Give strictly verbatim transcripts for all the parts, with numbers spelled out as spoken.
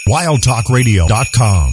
wild talk radio dot com.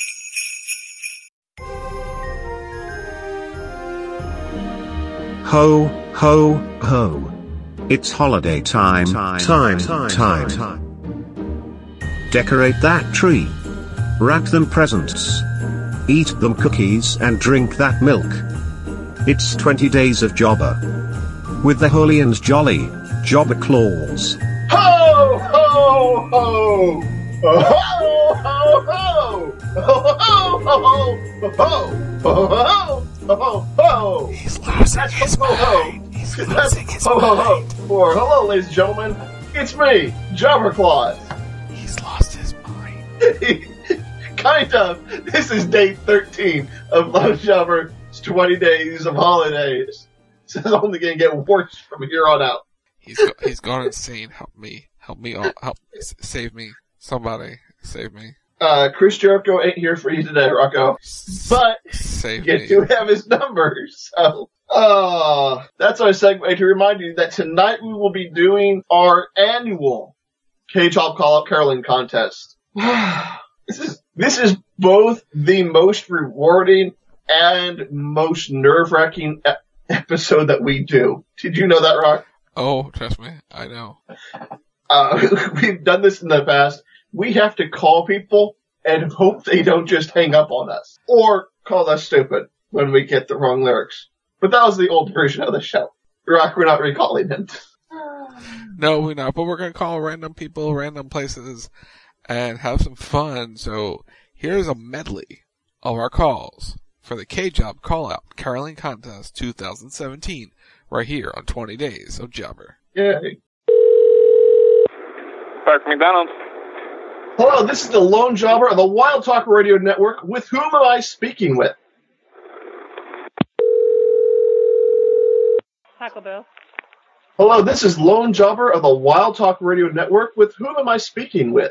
Ho, ho, ho. It's holiday time, time, time, time, time. time. Decorate that tree. Wrap them presents. Eat them cookies and drink that milk. It's twenty days of Jobber. With the holy and jolly Jobber Claus. Ho, ho, ho! Ho, ho, ho! Ho, ho, ho! Ho, ho, ho! Ho! He's losing his mind. He's losing his ho, ho, ho. mind. Or, hello, ladies and gentlemen. It's me, Jobber Claus. He's lost his mind. Kind of. This is day thirteen of Love Jobber's twenty days of holidays. This is only going to get worse from here on out. He's go- he's gone insane. Help me. Help me. All. Help. S- save me. Somebody. Save me. Uh, Chris Jericho ain't here for you today, Rocco. But Save you me. do have his number, so... Uh, that's our segue to remind you that tonight we will be doing our annual K-Chop Call-Out Caroling Contest. This is, this is both the most rewarding and most nerve-wracking e- episode that we do. Did you know that, Rock? Oh, trust me. I know. Uh, we've done this in the past. We have to call people and hope they don't just hang up on us. Or call us stupid when we get the wrong lyrics. But that was the old version of the show. Rock, we're not recalling it. No, we're not. But we're going to call random people, random places, and have some fun. So here's a medley of our calls for the K-Job Call-Out Caroling Contest twenty seventeen, right here on twenty days of Jobber. Yay. Park McDonald. Hello, this is the Lone Jobber of the Wild Talk Radio Network. With whom am I speaking with? Taco Bell. Hello, this is Lone Jobber of the Wild Talk Radio Network. With whom am I speaking with?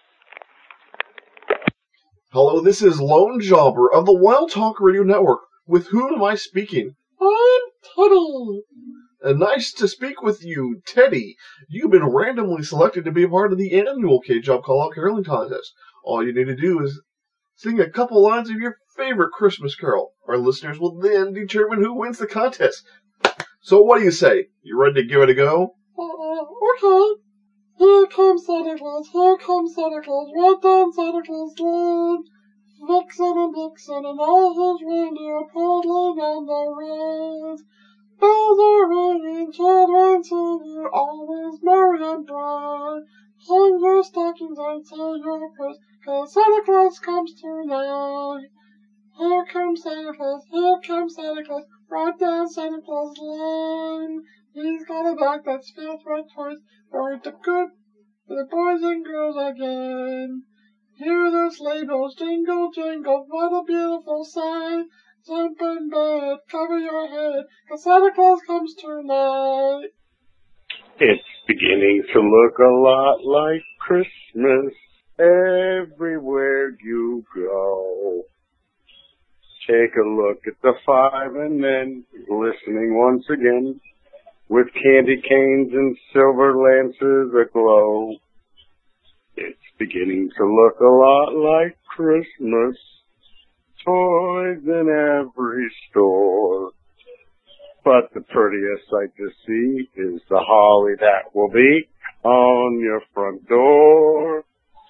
Hello, this is Lone Jobber of the Wild Talk Radio Network. With whom am I speaking? I'm Teddy. Uh, nice to speak with you, Teddy. You've been randomly selected to be a part of the annual K-Job Call-Out Caroling Contest. All you need to do is sing a couple lines of your favorite Christmas carol. Our listeners will then determine who wins the contest. So what do you say? You ready to give it a go? Uh, okay. Here comes Santa Claus, here comes Santa Claus, right down Santa Claus Lane. Vixen and Vixen and all his reindeer paddling on the rails. Bells are ringing, children singing, all is merry and bright. Hang your stockings and say your prayers, 'cause Santa Claus comes tonight. Here comes Santa Claus, here comes Santa Claus, right down Santa Claus Lane. He's got a bag that's filled with toys for the good, for the boys and girls again. Hear the sleigh bells jingle, jingle, what a beautiful sight. Jump in bed, cover your head, 'cause Santa Claus comes tonight. It's beginning to look a lot like Christmas everywhere you go. Take a look at the five and men glistening once again with candy canes and silver lances aglow. It's beginning to look a lot like Christmas. Toys in every store. But the prettiest sight to see is the holly that will be on your front door.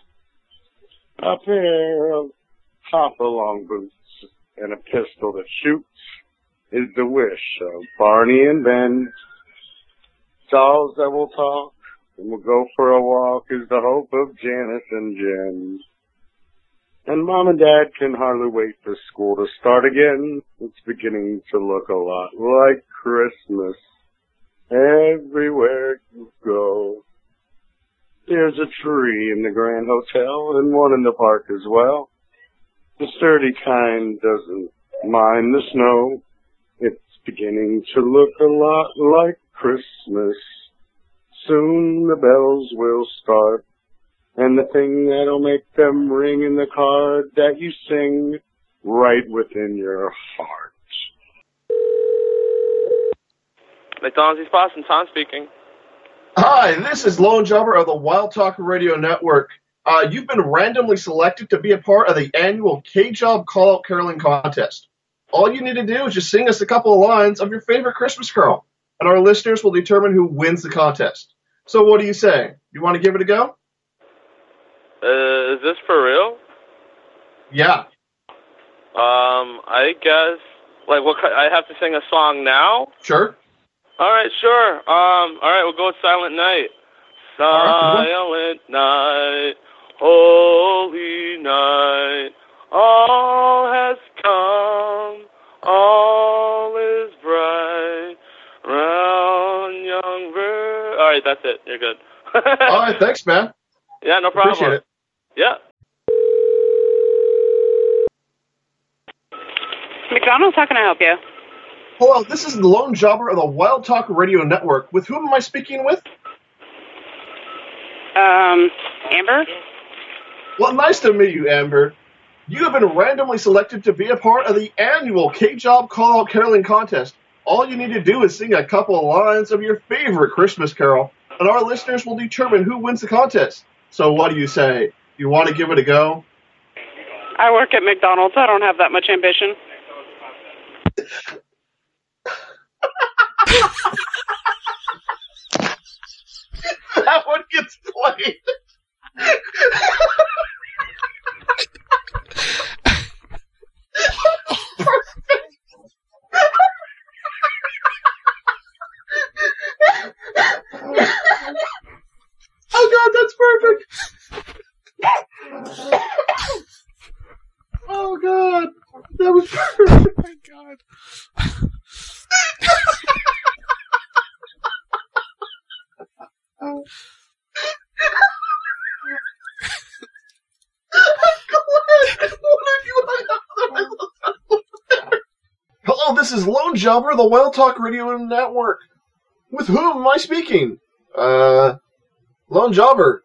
A pair of hop-along boots and a pistol that shoots is the wish of Barney and Ben. Dolls that will talk and will go for a walk is the hope of Janice and Jen. And Mom and Dad can hardly wait for school to start again. It's beginning to look a lot like Christmas everywhere you go. There's a tree in the Grand Hotel and one in the park as well. The sturdy kind doesn't mind the snow. It's beginning to look a lot like Christmas. Soon the bells will start. And the thing that'll make them ring in the card that you sing right within your heart. McDonald's East Boston, Tom speaking. Hi, this is Lone Jobber of the Wild Talk Radio Network. Uh, you've been randomly selected to be a part of the annual K-Job Call-Out Caroling Contest. All you need to do is just sing us a couple of lines of your favorite Christmas carol, and our listeners will determine who wins the contest. So what do you say? You want to give it a go? Uh, is this for real? Yeah. Um, I guess, like, what? I have to sing a song now? Sure. All right, sure. Um, all right, we'll go with Silent Night. Silent night, holy night, all has come, all is bright, round young bird. All right, that's it. You're good. All right, thanks, man. Yeah, no problem. Appreciate it. Yeah. McDonald's, how can I help you? Hello, this is the Lone Jobber of the Wild Talk Radio Network. With whom am I speaking with? Um, Amber? Well, nice to meet you, Amber. You have been randomly selected to be a part of the annual K-Job Call-Out Caroling Contest. All you need to do is sing a couple of lines of your favorite Christmas carol, and our listeners will determine who wins the contest. So what do you say? You want to give it a go? I work at McDonald's. I don't have that much ambition. That one gets played. Oh God, that's perfect. Oh God, that was perfect. Oh my God. Hello, this is Lone Jobber of the Wild Talk Radio Network. With whom am I speaking? Uh, Lone Jobber.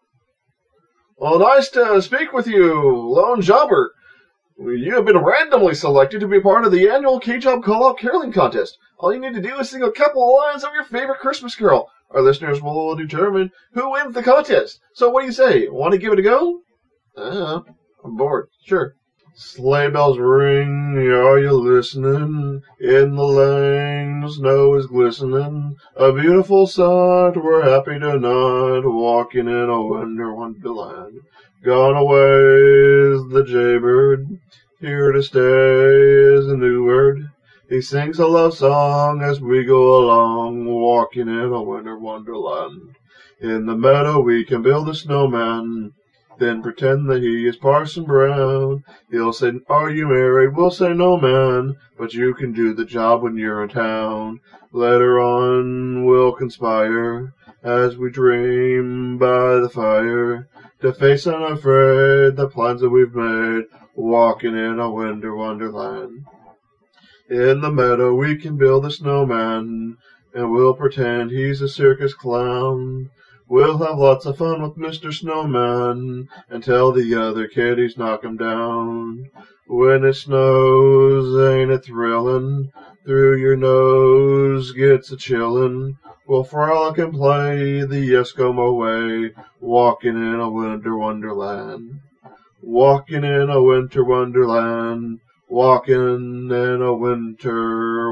Well, nice to speak with you, Lone Jobber. You have been randomly selected to be part of the annual K-Job Call-Out Caroling Contest. All you need to do is sing a couple of lines of your favorite Christmas carol. Our listeners will determine who wins the contest. So what do you say? Want to give it a go? Uh, I'm bored. Sure. Sleigh bells ring, are you listening? In the lane, the snow is glistening. A beautiful sight, we're happy tonight, walking in a winter wonderland. Gone away is the jaybird, here to stay is a new bird. He sings a love song as we go along, walking in a winter wonderland. In the meadow we can build a snowman, then pretend that he is Parson Brown. He'll say, are you married? We'll say, no, man, but you can do the job when you're in town. Later on we'll conspire, as we dream by the fire, to face unafraid the plans that we've made, walking in a winter wonderland. In the meadow we can build a snowman, and we'll pretend he's a circus clown. We'll have lots of fun with Mister Snowman, and tell the other kiddies knock him down. When it snows, ain't it thrillin'? Through your nose gets a chillin'. We'll frolic and play the Eskimo way, walking in a winter wonderland. Walking in a winter wonderland. Walking in a winter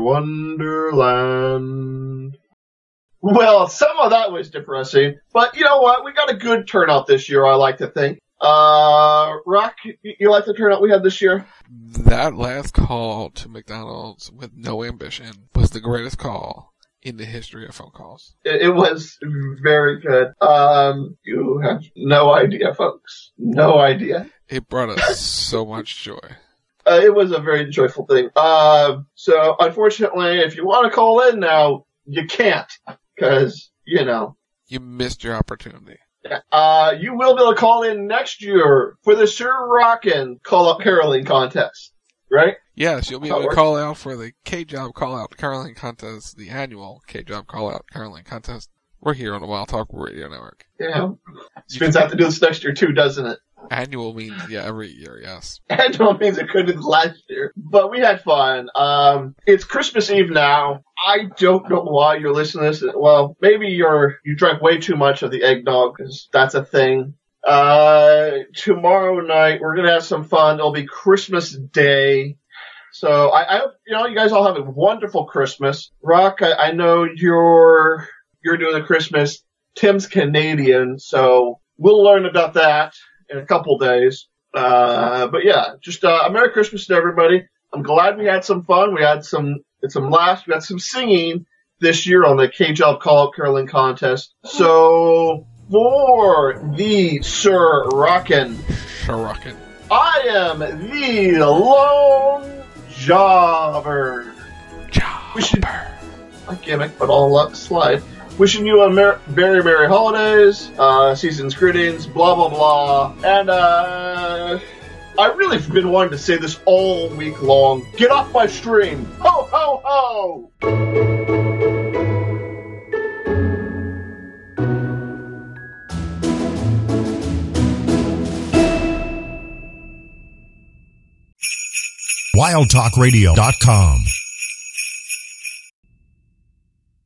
wonderland. Well, some of that was depressing, but you know what? We got a good turnout this year, I like to think. Uh, Rock, you like the turnout we had this year? That last call to McDonald's with no ambition was the greatest call in the history of phone calls. It, it was very good. Um, you have no idea, folks. No idea. It brought us so much joy. Uh, it was a very joyful thing. Uh, so, unfortunately, if you want to call in now, you can't. Because, you know. You missed your opportunity. Uh, you will be able to call in next year for the Sir Rockin' Call-Out Caroling Contest, right? Yes, you'll be able to call out for the K-Job Call-Out Caroling Contest, the annual K-Job Call-Out Caroling Contest. We're here on the Wild Talk Radio Network. Yeah. Which means I have to do this next year too, doesn't it? Annual means, yeah, every year, yes. Annual means it could have been last year. But we had fun. Um, it's Christmas Eve now. I don't know why you're listening to this. Well, maybe you're, you drank way too much of the eggnog, because that's a thing. Uh, tomorrow night. We're going to have some fun. It'll be Christmas Day. So I, I hope, you know, you guys all have a wonderful Christmas. Rock, I, I know you're, you're doing the Christmas. Tim's Canadian, so we'll learn about that in a couple days. Uh, but yeah, just, uh, a Merry Christmas to everybody. I'm glad we had some fun. We had some, had some laughs. We had some singing this year on the K-Job Call-Out Caroling Contest. So, for the Sir Rockin', Sir Rockin', I am the Lone Jobber. Jobber. Wishing, my gimmick, but I'll let it slide. Wishing you a mer- very merry holidays, uh, season's greetings, blah, blah, blah. And, uh, I really have been wanting to say this all week long. Get off my stream. Ho, ho, ho! wild talk radio dot com